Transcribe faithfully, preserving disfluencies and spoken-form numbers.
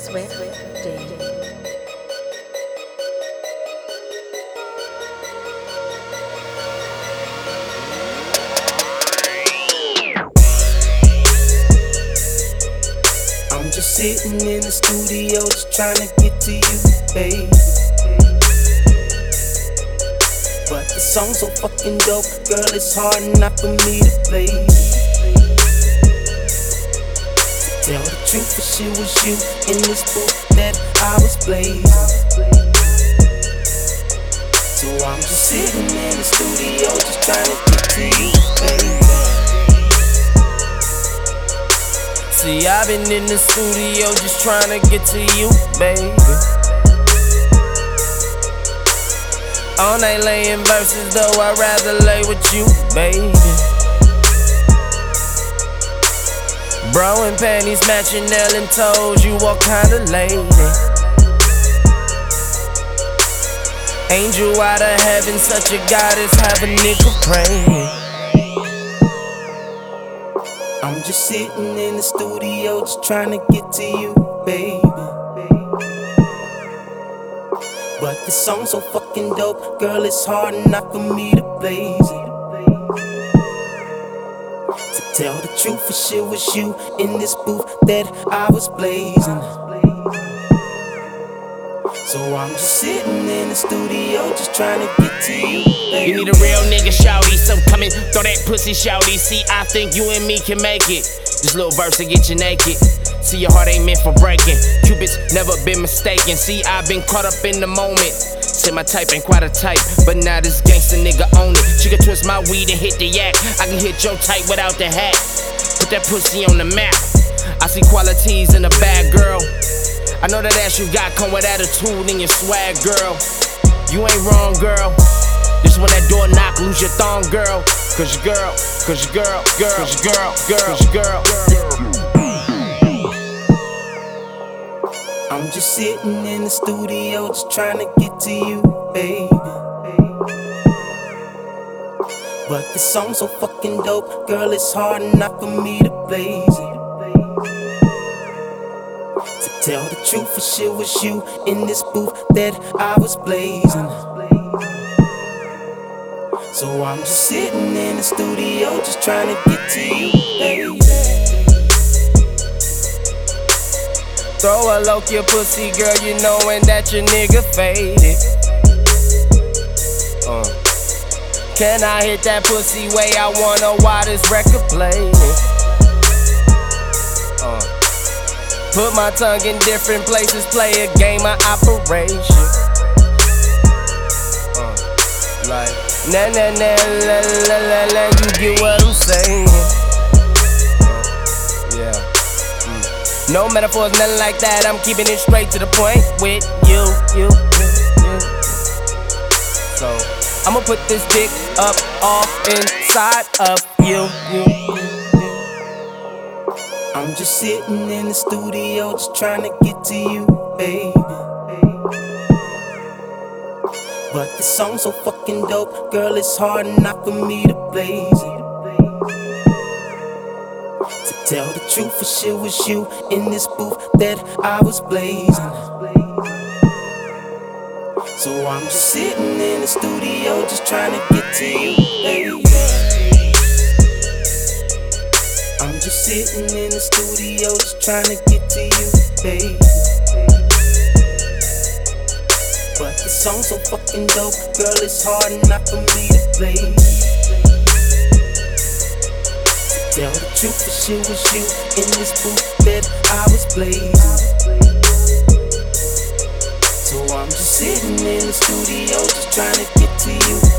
Swift Day. I'm just sitting in the studio, just trying to get to you, baby. But the song's so fucking dope, girl, it's hard enough for me to play. To tell the truth, for sure was you in this booth that I was blazing. So I'm just sitting in the studio, just trying to get to you, baby. See, I've been in the studio just trying to get to you, baby. All night laying verses, though I'd rather lay with you, baby. Bro and panties matching, nail and toes, you all kinda lady. Angel out of heaven, such a goddess, have a nigga praying. I'm just sitting in the studio, just trying to get to you, baby. But the song's so fucking dope, girl, it's hard enough for me to blaze it. To tell the truth, for sure was you in this booth that I was blazing. So I'm just sitting in the studio, just trying to get to you, baby. You need a real nigga, shawty, so come and throw that pussy, shawty. See, I think you and me can make it. This little verse to get you naked. See, your heart ain't meant for breaking. Cupid's never been mistaken. See, I've been caught up in the moment. Say my type ain't quite a type, but now this gangsta nigga own it. She can twist my weed and hit the yak. I can hit your type without the hat. Put that pussy on the map. I see qualities in a bad girl. I know that ass you got come with attitude and your swag, girl. You ain't wrong, girl. This when that door knock, lose your thong, girl. Cause your girl, cause your girl, girl, cause your girl, girl, cause your girl, girl. I'm just sitting in the studio, just trying to get to you, baby. But the song's so fucking dope, girl, it's hard enough for me to blaze it. To tell the truth, for sure was you in this booth that I was blazing. So I'm just sitting in the studio, just trying to get to you, baby. Throw a loke your pussy, girl, you knowin' that your nigga faded. Uh. Can I hit that pussy way I wanna while this record playing? Uh. Put my tongue in different places, play a game of operation. Uh. Like, na na na la la la la, you get what I'm saying? Uh. Yeah. No metaphors, nothing like that. I'm keeping it straight to the point with you, you, you, you. So I'ma put this dick up, off, inside of you, you, you. I'm just sitting in the studio, just trying to get to you, baby. But the song's so fucking dope, girl, it's hard enough for me to blaze it. To tell the truth, for sure was you in this booth that I was blazing. So I'm just sitting in the studio, just trying to get to you, baby. I'm just sitting in the studio, just trying to get to you, baby. But the song's so fucking dope, girl, it's hard enough for me to play. Tell the truth, for sure was you in this booth that I was blazing. So I'm just sitting in the studio, just trying to get to you.